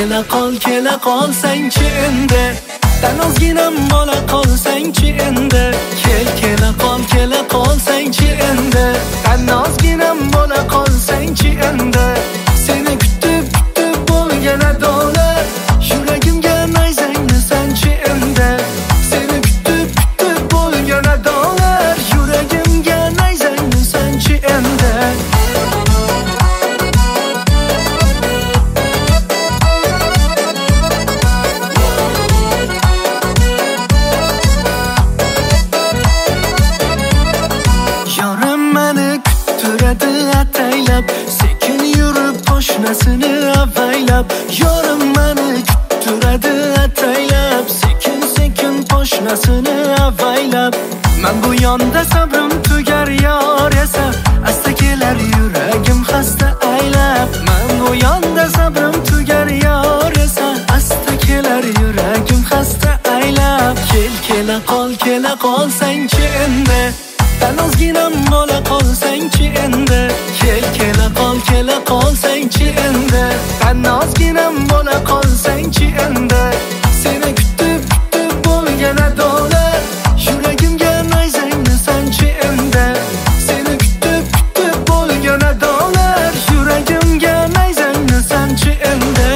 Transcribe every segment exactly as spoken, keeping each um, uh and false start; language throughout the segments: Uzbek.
kela qol, kela qolsang-chi endi, tan ozginam bola qolsang-chi endi. Kel, kela qol, kela qolsang-chi endi, tan ozginam bola qolsang-chi endi. Seni kutib, kutib bo'lgan adolar, yuragimga nayzangni sanchi endi. Seni kutib, kutib bo'lgan adolar, yuragimga nayzangni sanchi endi. Ataylab, sekin yurib poshnasini avaylab. Yorim mani kuttiradi ataylab, sekin sekin poshnasini avaylab. Men bu yonda sabrim tugar yor esa, asta kelar yuragim xasta aylab. Men bu yonda sabrim tugar yor esa, asta kelar yuragim xasta aylab. Kel, kela qol, kela qolsang-chi endi, tan ozginam bola qolsang-chi endi. Kel, kela qol, kela qolsang-chi endi, tan ozginam bola qolsang-chi endi. Seni kutib, kutib bo'lgan adolar, yuragimga nayzangni sanchi endi. Seni kutib, kutib bo'lgan adolar, yuragimga nayzangni sanchi endi.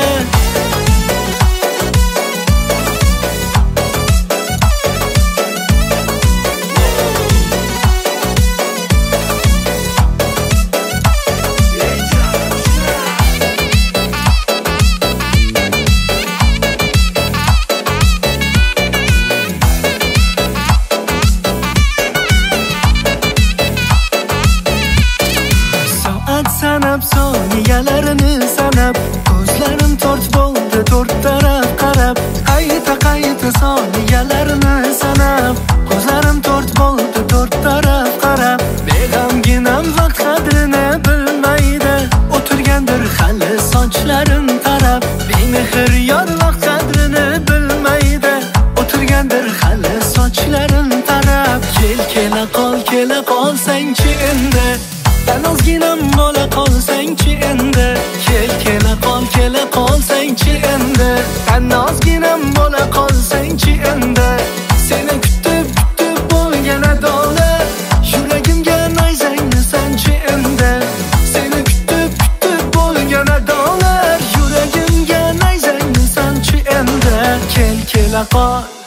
Sanab soniyalarini sanab, ko'zlarim to'rt bo'ldi to'rt taraf qarab. Qayta qayta soniyalarini sanab, ko'zlarim to'rt bo'ldi to'rt taraf qarab. Beg'amginam vaqt qadrini bilmaydi, o'tirgandir hali sochlarin tarab. Bemehr yor vaqt qadrini bilmaydi, o'tirgandir hali sochlarin tarab. Kel, kela qol, kela qolsang-chi endi, tan ozginam bola qolsang-chi endi. Kel, kela qol, kela qolsang-chi endi, tan ozginam bola qolsang-chi endi. Seni kutib, kutib bo'lgan adolar, yuragimga nayzangni sanchi endi. Seni kutib, kutib bo'lgan adolar, yuragimga nayzangni sanchi endi. Kel, kela qol.